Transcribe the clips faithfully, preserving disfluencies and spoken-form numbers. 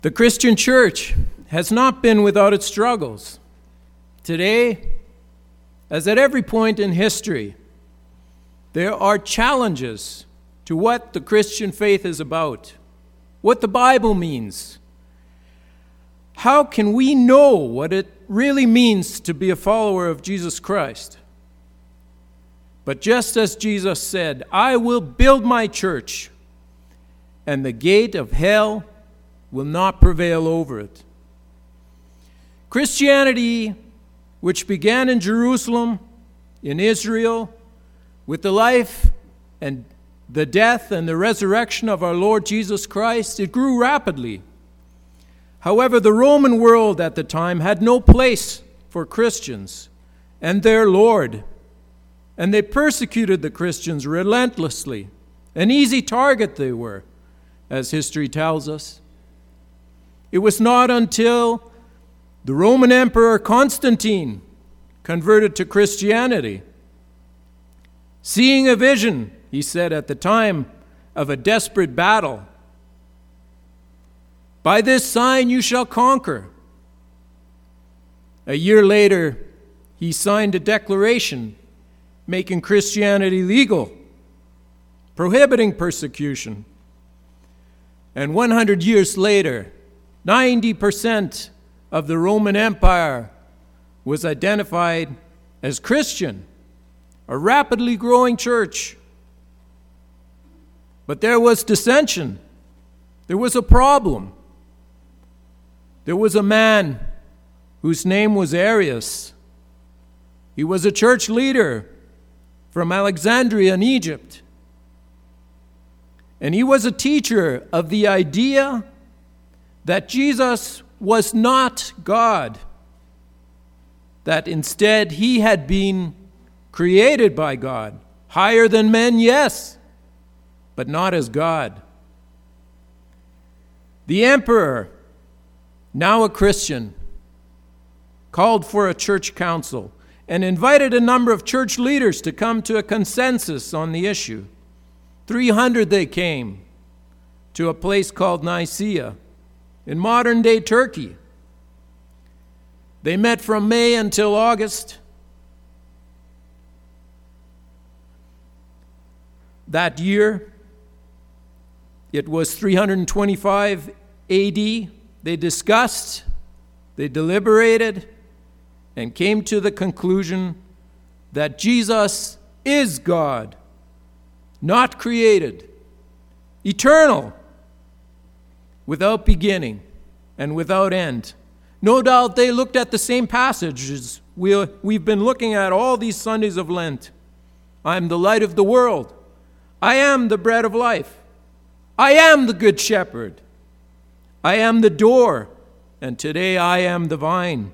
The Christian church has not been without its struggles. Today, as at every point in history, there are challenges to what the Christian faith is about, what the Bible means. How can we know what it really means to be a follower of Jesus Christ? But just as Jesus said, I will build my church, and the gate of hell will not prevail over it. Christianity, which began in Jerusalem, in Israel, with the life and the death and the resurrection of our Lord Jesus Christ, it grew rapidly. However, the Roman world at the time had no place for Christians and their Lord, and they persecuted the Christians relentlessly. An easy target they were, as history tells us. It was not until the Roman Emperor Constantine converted to Christianity, seeing a vision, he said at the time of a desperate battle, by this sign you shall conquer. A year later, he signed a declaration making Christianity legal, prohibiting persecution. And one hundred years later, ninety percent of the Roman Empire was identified as Christian, a rapidly growing church. But there was dissension. There was a problem. There was a man whose name was Arius. He was a church leader from Alexandria in Egypt. And he was a teacher of the idea that Jesus was not God, that instead he had been created by God, higher than men, yes, but not as God. The emperor, now a Christian, called for a church council and invited a number of church leaders to come to a consensus on the issue. three hundred they came to a place called Nicaea in modern-day Turkey. They met from May until August. That year, it was three hundred twenty-five A D. They discussed, they deliberated, and came to the conclusion that Jesus is God, not created, eternal, without beginning and without end. No doubt they looked at the same passages we, we've been looking at all these Sundays of Lent. I am the light of the world. I am the bread of life. I am the good shepherd. I am the door, and today I am the vine.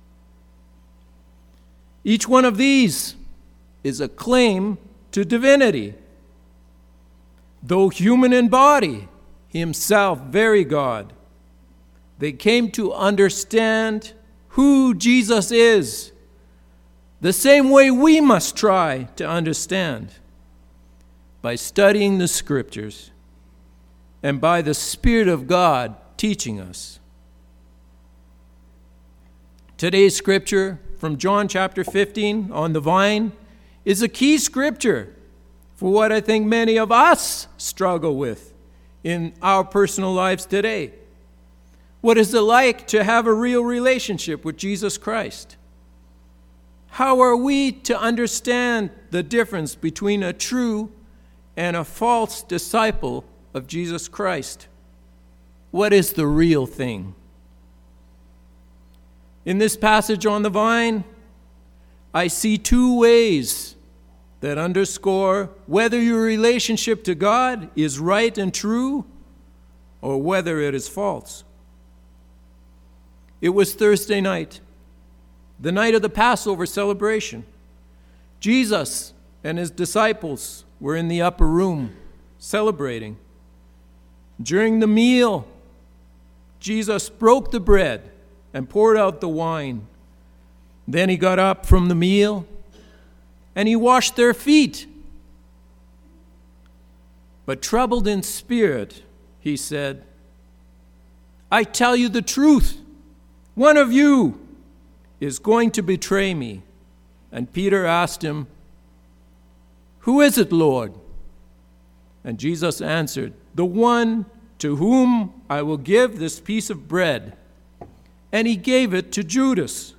Each one of these is a claim to divinity. Though human in body, himself very God. They came to understand who Jesus is, the same way we must try to understand, by studying the Scriptures and by the Spirit of God teaching us. Today's scripture from John chapter fifteen on the vine is a key scripture for what I think many of us struggle with in our personal lives today. What is it like to have a real relationship with Jesus Christ? How are we to understand the difference between a true and a false disciple of Jesus Christ? What is the real thing? In this passage on the vine, I see two ways that underscore whether your relationship to God is right and true or whether it is false. It was Thursday night, the night of the Passover celebration. Jesus and his disciples were in the upper room celebrating. During the meal, Jesus broke the bread and poured out the wine. Then he got up from the meal and he washed their feet. But troubled in spirit, he said, I tell you the truth. One of you is going to betray me." And Peter asked him, "Who is it, Lord?" And Jesus answered, "The one to whom I will give this piece of bread." And he gave it to Judas.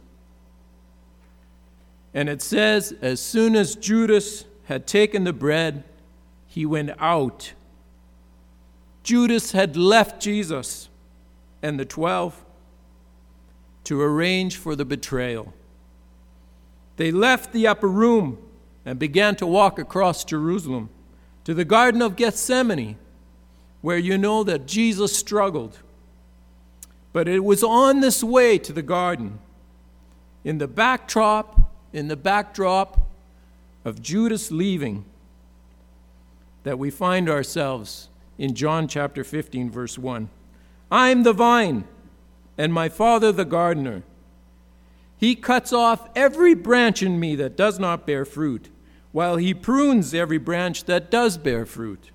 And it says, as soon as Judas had taken the bread, he went out. Judas had left Jesus and the twelve to arrange for the betrayal. They left the upper room and began to walk across Jerusalem to the Garden of Gethsemane, where you know that Jesus struggled. But it was on this way to the garden, in the backdrop, in the backdrop of Judas leaving, that we find ourselves in John chapter fifteen, verse one. "I am the vine, and my Father the gardener. He cuts off every branch in me that does not bear fruit, while he prunes every branch that does bear fruit."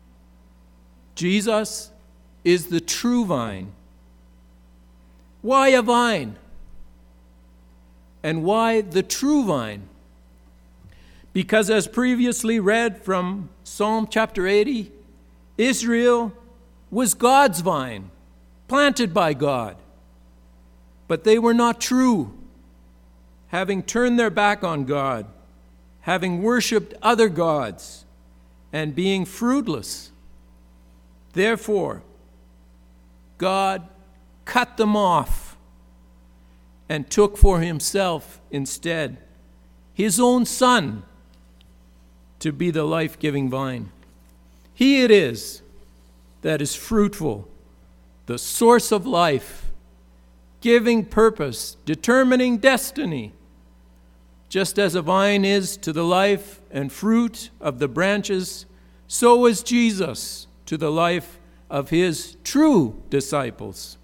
Jesus is the true vine. Why a vine? And why the true vine? Because as previously read from Psalm chapter eighty, Israel was God's vine, planted by God. But they were not true, having turned their back on God, having worshipped other gods, and being fruitless. Therefore, God cut them off and took for himself instead his own Son to be the life-giving vine. He it is that is fruitful, the source of life, giving purpose, determining destiny. Just as a vine is to the life and fruit of the branches, so is Jesus to the life of his true disciples.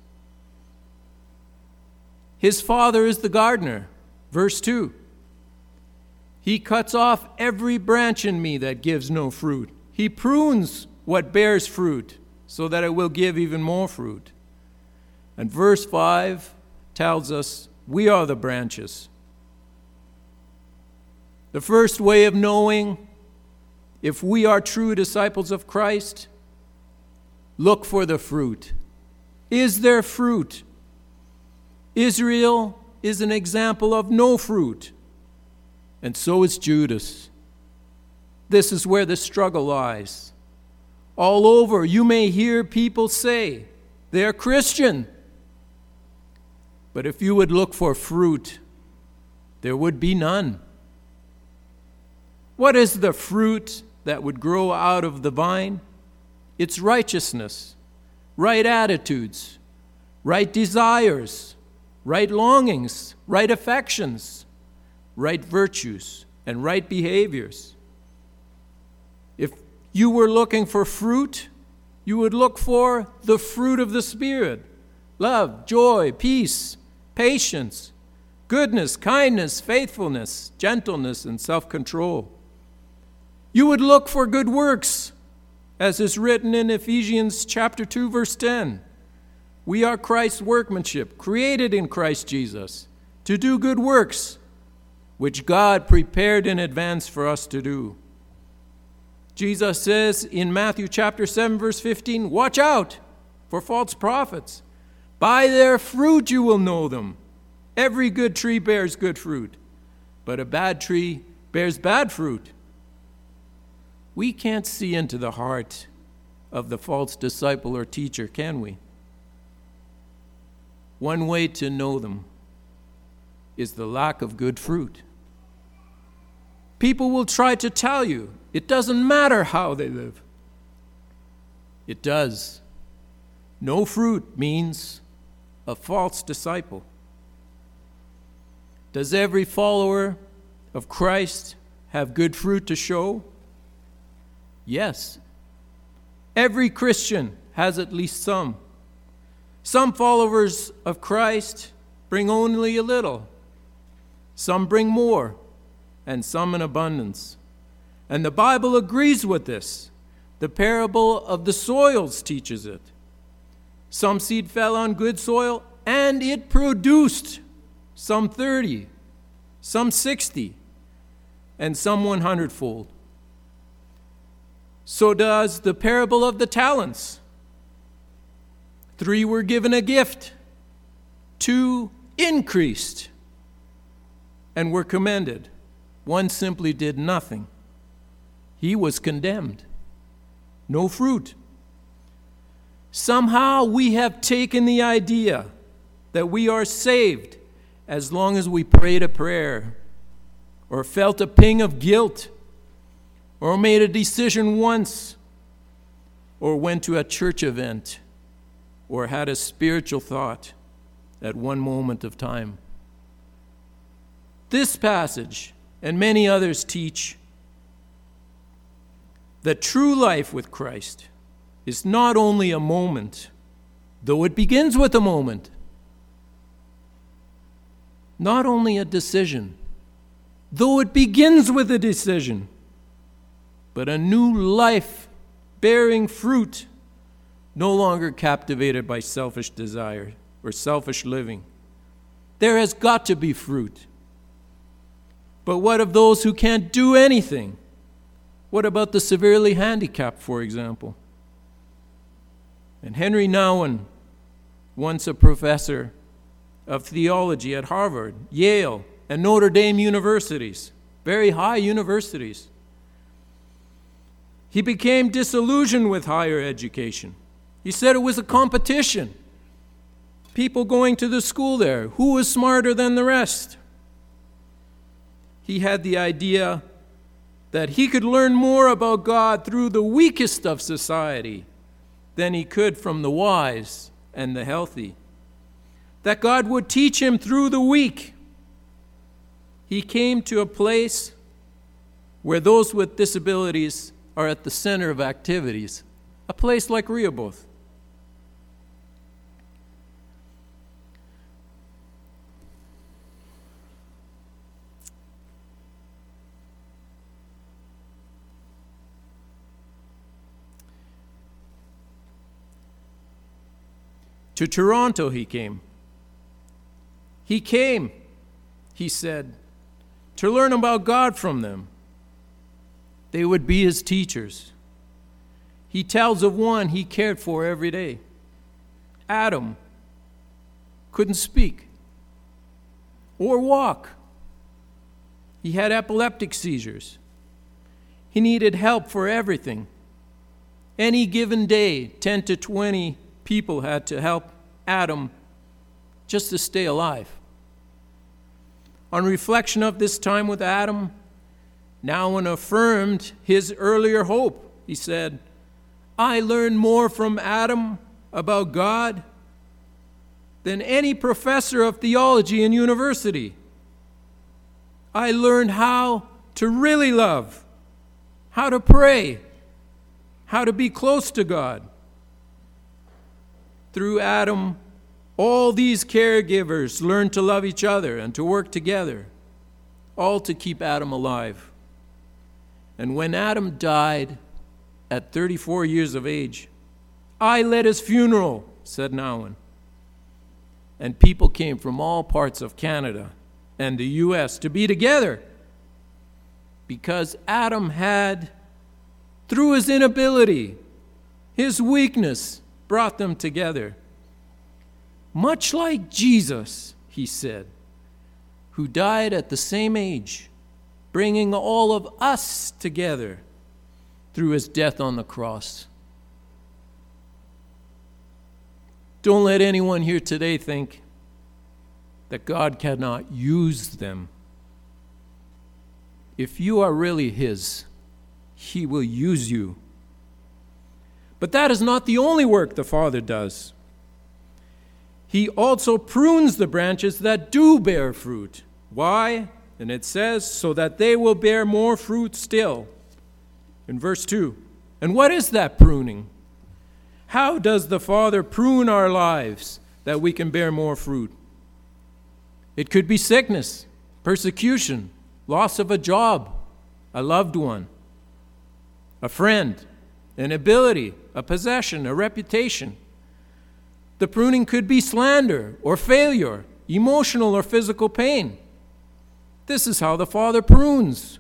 His Father is the gardener. Verse two. He cuts off every branch in me that gives no fruit. He prunes what bears fruit so that it will give even more fruit. And verse five tells us we are the branches. The first way of knowing if we are true disciples of Christ, look for the fruit. Is there fruit? Israel is an example of no fruit, and so is Judas. This is where the struggle lies. All over, you may hear people say they're Christian, but if you would look for fruit, there would be none. What is the fruit that would grow out of the vine? It's righteousness, right attitudes, right desires, right longings, right affections, right virtues, and right behaviors. If you were looking for fruit, you would look for the fruit of the Spirit: love, joy, peace, patience, goodness, kindness, faithfulness, gentleness, and self-control. You would look for good works, as is written in Ephesians chapter two, verse ten. We are Christ's workmanship, created in Christ Jesus, to do good works, which God prepared in advance for us to do. Jesus says in Matthew chapter seven, verse fifteen, watch out for false prophets. By their fruit you will know them. Every good tree bears good fruit, but a bad tree bears bad fruit. We can't see into the heart of the false disciple or teacher, can we? One way to know them is the lack of good fruit. People will try to tell you it doesn't matter how they live. It does. No fruit means a false disciple. Does every follower of Christ have good fruit to show? Yes. Every Christian has at least some. Some followers of Christ bring only a little. Some bring more, and some in abundance. And the Bible agrees with this. The parable of the soils teaches it. Some seed fell on good soil, and it produced some thirty, some sixty, and some one hundredfold. So does the parable of the talents. Three were given a gift, two increased and were commended. One simply did nothing. He was condemned. No fruit. Somehow we have taken the idea that we are saved as long as we prayed a prayer, or felt a ping of guilt, or made a decision once, or went to a church event, or had a spiritual thought at one moment of time. This passage and many others teach that true life with Christ is not only a moment, though it begins with a moment, not only a decision, though it begins with a decision, but a new life bearing fruit, no longer captivated by selfish desire or selfish living. There has got to be fruit. But what of those who can't do anything? What about the severely handicapped, for example? And Henry Nouwen, once a professor of theology at Harvard, Yale, and Notre Dame universities, very high universities, he became disillusioned with higher education. He said it was a competition. People going to the school there, who was smarter than the rest? He had the idea that he could learn more about God through the weakest of society than he could from the wise and the healthy. That God would teach him through the weak. He came to a place where those with disabilities are at the center of activities, a place like Rehoboth. To Toronto he came. He came, he said, to learn about God from them. They would be his teachers. He tells of one he cared for every day. Adam couldn't speak or walk. He had epileptic seizures. He needed help for everything. Any given day, ten to twenty people had to help Adam just to stay alive. On reflection of this time with Adam, Nouwen affirmed his earlier hope. He said, I learned more from Adam about God than any professor of theology in university. I learned how to really love, how to pray, how to be close to God. Through Adam, all these caregivers learned to love each other and to work together, all to keep Adam alive. And when Adam died at thirty-four years of age, I led his funeral, said Nouwen. And people came from all parts of Canada and the U S to be together because Adam had, through his inability, his weakness, brought them together. Much like Jesus, he said, who died at the same age, bringing all of us together through his death on the cross. Don't let anyone here today think that God cannot use them. If you are really his, he will use you. But that is not the only work the Father does. He also prunes the branches that do bear fruit. Why? And it says, so that they will bear more fruit still. In verse two. And what is that pruning? How does the Father prune our lives that we can bear more fruit? It could be sickness, persecution, loss of a job, a loved one, a friend, an ability, a possession, a reputation. The pruning could be slander or failure, emotional or physical pain. This is how the Father prunes.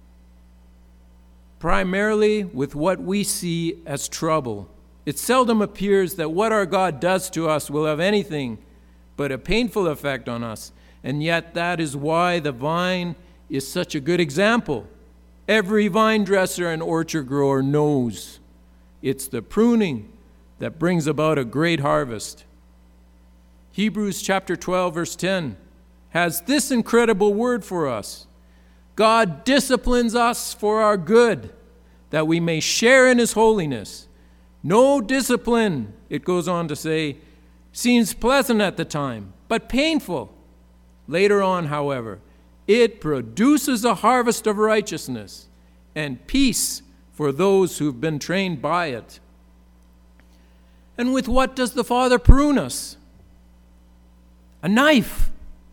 Primarily with what we see as trouble. It seldom appears that what our God does to us will have anything but a painful effect on us. And yet that is why the vine is such a good example. Every vine dresser and orchard grower knows it's the pruning that brings about a great harvest. Hebrews chapter twelve, verse ten has this incredible word for us. God disciplines us for our good, that we may share in his holiness. No discipline, it goes on to say, seems pleasant at the time, but painful. Later on, however, it produces a harvest of righteousness and peace for those who've been trained by it. And with what does the Father prune us? A knife.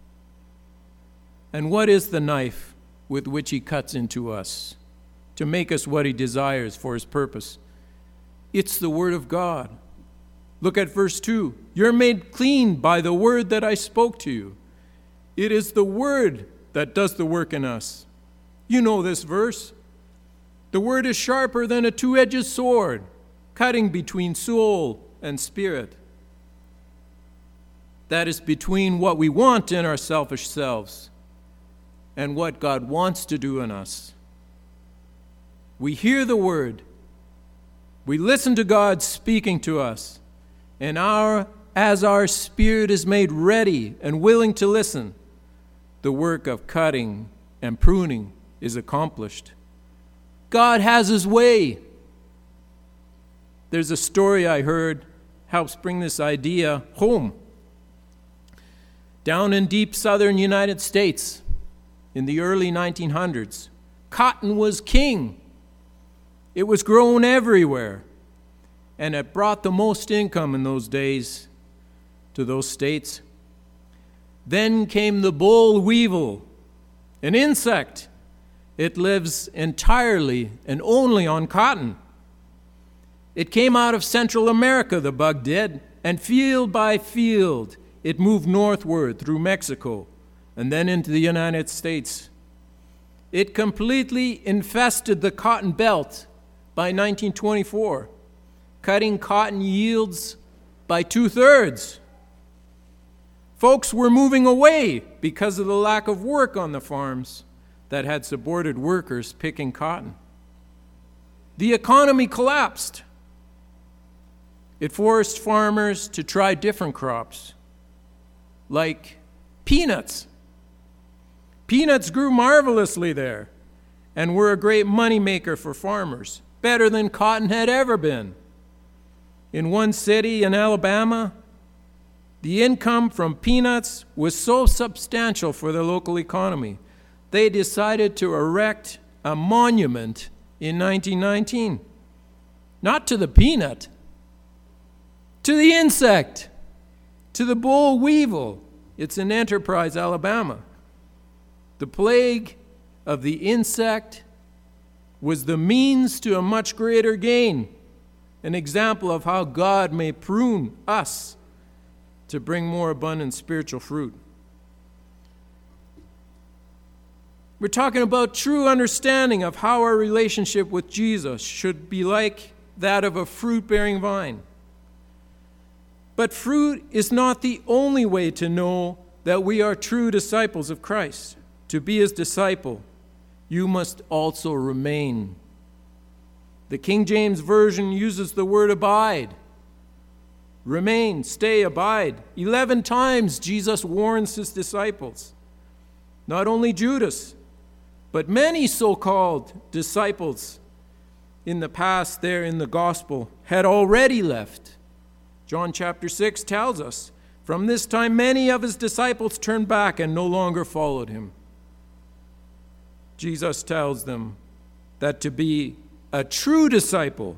And what is the knife with which he cuts into us to make us what he desires for his purpose? It's the Word of God. Look at verse two. You're made clean by the word that I spoke to you. It is the Word that does the work in us. You know this verse. The Word is sharper than a two-edged sword, cutting between soul and spirit. That is between what we want in our selfish selves and what God wants to do in us. We hear the Word. We listen to God speaking to us. And our, as our spirit is made ready and willing to listen, the work of cutting and pruning is accomplished. God has his way. There's a story I heard helps bring this idea home. Down in deep southern United States in the early nineteen hundreds, cotton was king. It was grown everywhere, and it brought the most income in those days to those states. Then came the boll weevil, an insect. It lives entirely and only on cotton. It came out of Central America, the bug did, and field by field, it moved northward through Mexico and then into the United States. It completely infested the cotton belt by nineteen twenty-four, cutting cotton yields by two-thirds. Folks were moving away because of the lack of work on the farms that had supported workers picking cotton. The economy collapsed. It forced farmers to try different crops, like peanuts. Peanuts grew marvelously there and were a great moneymaker for farmers, better than cotton had ever been. In one city in Alabama, the income from peanuts was so substantial for the local economy, they decided to erect a monument in nineteen nineteen. Not to the peanut, to the insect, to the boll weevil. It's in Enterprise, Alabama. The plague of the insect was the means to a much greater gain, an example of how God may prune us to bring more abundant spiritual fruit. We're talking about true understanding of how our relationship with Jesus should be like that of a fruit-bearing vine. But fruit is not the only way to know that we are true disciples of Christ. To be his disciple, you must also remain. The King James Version uses the word abide. Remain, stay, abide. Eleven times Jesus warns his disciples. Not only Judas, but many so-called disciples in the past there in the gospel had already left. John chapter six tells us, from this time many of his disciples turned back and no longer followed him. Jesus tells them that to be a true disciple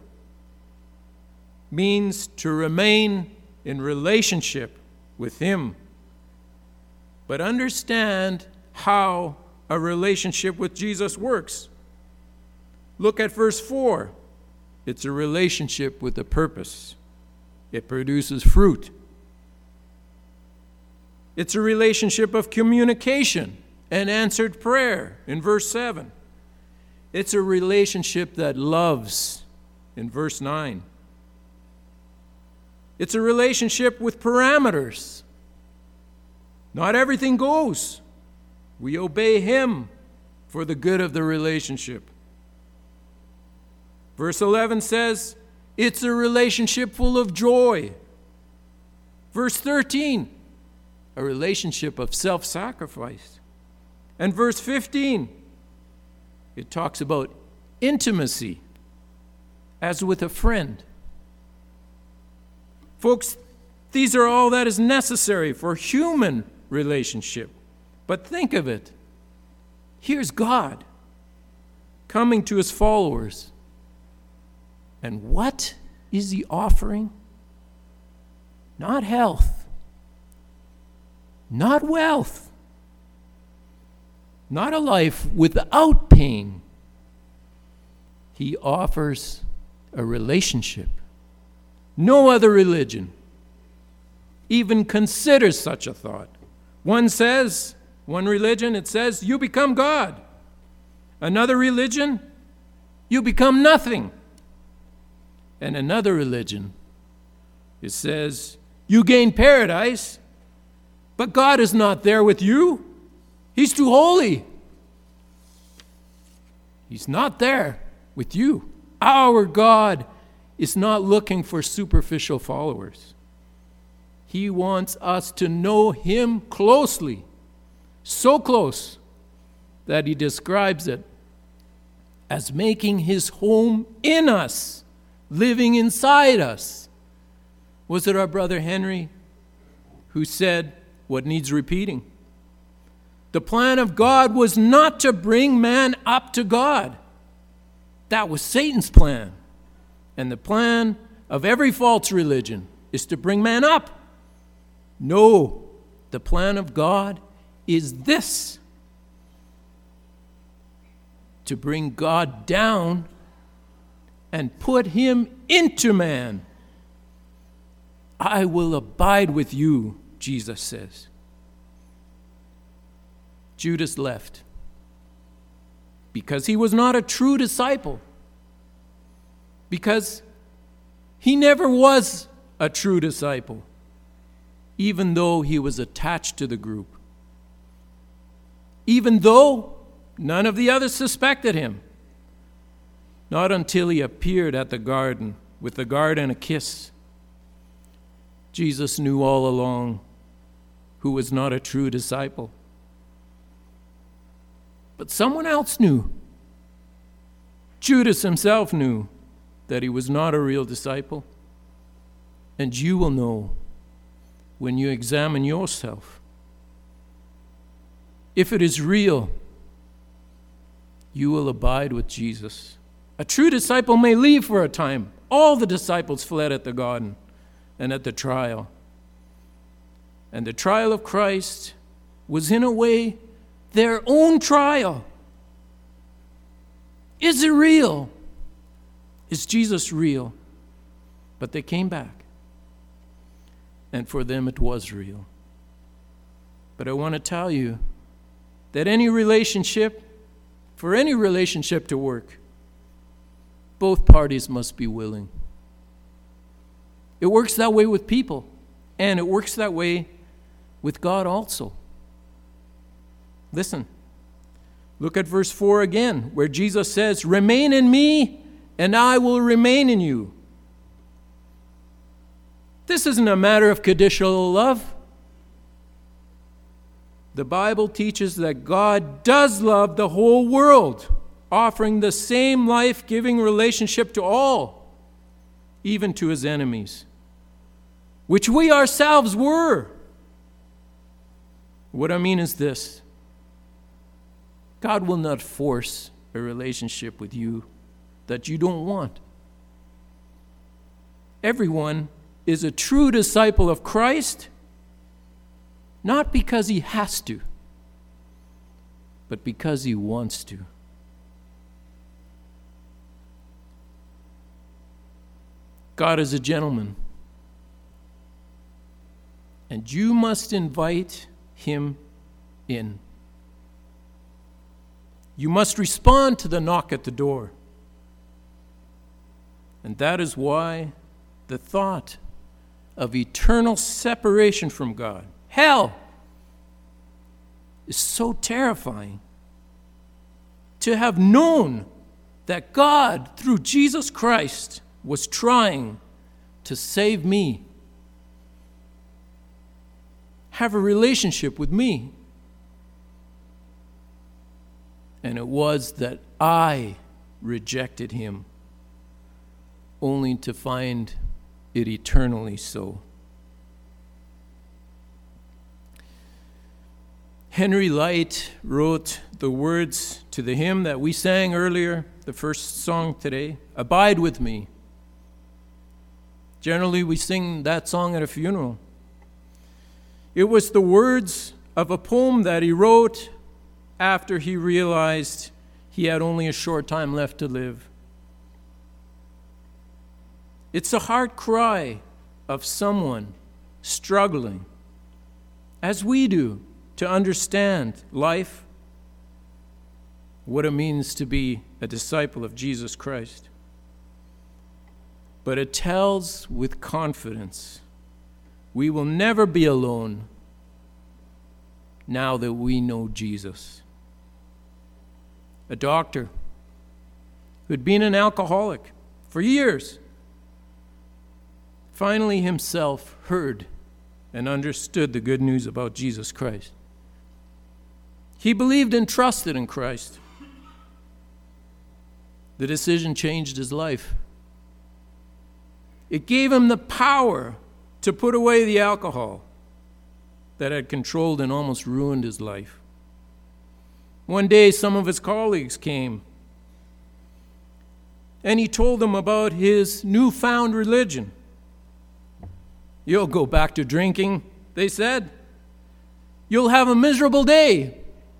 means to remain in relationship with him. But understand how a relationship with Jesus works. Look at verse four. It's a relationship with a purpose. It produces fruit. It's a relationship of communication and answered prayer in verse seven. It's a relationship that loves in verse nine. It's a relationship with parameters. Not everything goes. We obey Him for the good of the relationship. Verse eleven says, it's a relationship full of joy. Verse thirteen, a relationship of self-sacrifice. And verse fifteen, it talks about intimacy as with a friend. Folks, these are all that is necessary for human relationship. But think of it. Here's God coming to His followers. And what is He offering? Not health, not wealth, not a life without pain. He offers a relationship. No other religion even considers such a thought. One says, one religion, it says, you become God. Another religion, you become nothing. And another religion, it says, you gain paradise, but God is not there with you. He's too holy. He's not there with you. Our God is not looking for superficial followers. He wants us to know Him closely, so close that He describes it as making His home in us, living inside us. Was it our brother Henry who said what needs repeating? The plan of God was not to bring man up to God. That was Satan's plan. And the plan of every false religion is to bring man up. No, the plan of God is this: to bring God down and put Him into man. I will abide with you, Jesus says. Judas left because he was not a true disciple, because he never was a true disciple, even though he was attached to the group, even though none of the others suspected him. Not until he appeared at the garden with the guard and a kiss. Jesus knew all along who was not a true disciple. But someone else knew. Judas himself knew that he was not a real disciple. And you will know when you examine yourself. If it is real, you will abide with Jesus. A true disciple may leave for a time. All the disciples fled at the garden and at the trial. And the trial of Christ was, in a way, their own trial. Is it real? Is Jesus real? But they came back. And for them it was real. But I want to tell you that any relationship, for any relationship to work, both parties must be willing. It works that way with people, and it works that way with God also. Listen, look at verse four again, where Jesus says, "Remain in me, and I will remain in you." This isn't a matter of conditional love. The Bible teaches that God does love the whole world, offering the same life-giving relationship to all, even to His enemies, which we ourselves were. What I mean is this: God will not force a relationship with you that you don't want. Everyone is a true disciple of Christ, not because he has to, but because he wants to. God is a gentleman, and you must invite him in. You must respond to the knock at the door. And that is why the thought of eternal separation from God, hell, is so terrifying. To have known that God, through Jesus Christ, was trying to save me, have a relationship with me. And it was that I rejected him, only to find it eternally so. Henry Light wrote the words to the hymn that we sang earlier, the first song today, "Abide with Me." Generally, we sing that song at a funeral. It was the words of a poem that he wrote after he realized he had only a short time left to live. It's a heart cry of someone struggling, as we do, to understand life, what it means to be a disciple of Jesus Christ. But it tells with confidence, we will never be alone now that we know Jesus. A doctor who had been an alcoholic for years finally himself heard and understood the good news about Jesus Christ. He believed and trusted in Christ. The decision changed his life. It gave him the power to put away the alcohol that had controlled and almost ruined his life. One day, some of his colleagues came, and he told them about his newfound religion. "You'll go back to drinking," they said. "You'll have a miserable day.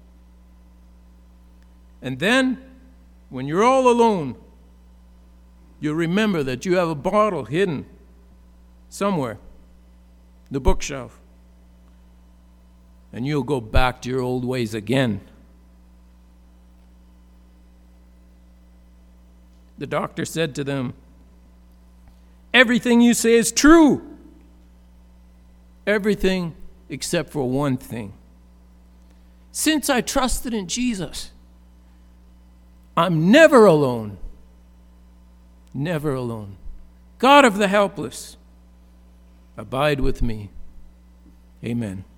And then, when you're all alone, you'll remember that you have a bottle hidden somewhere, the bookshelf, and you'll go back to your old ways again." The doctor said to them, "Everything you say is true. Everything except for one thing. Since I trusted in Jesus, I'm never alone. Never alone. God of the helpless, abide with me." Amen.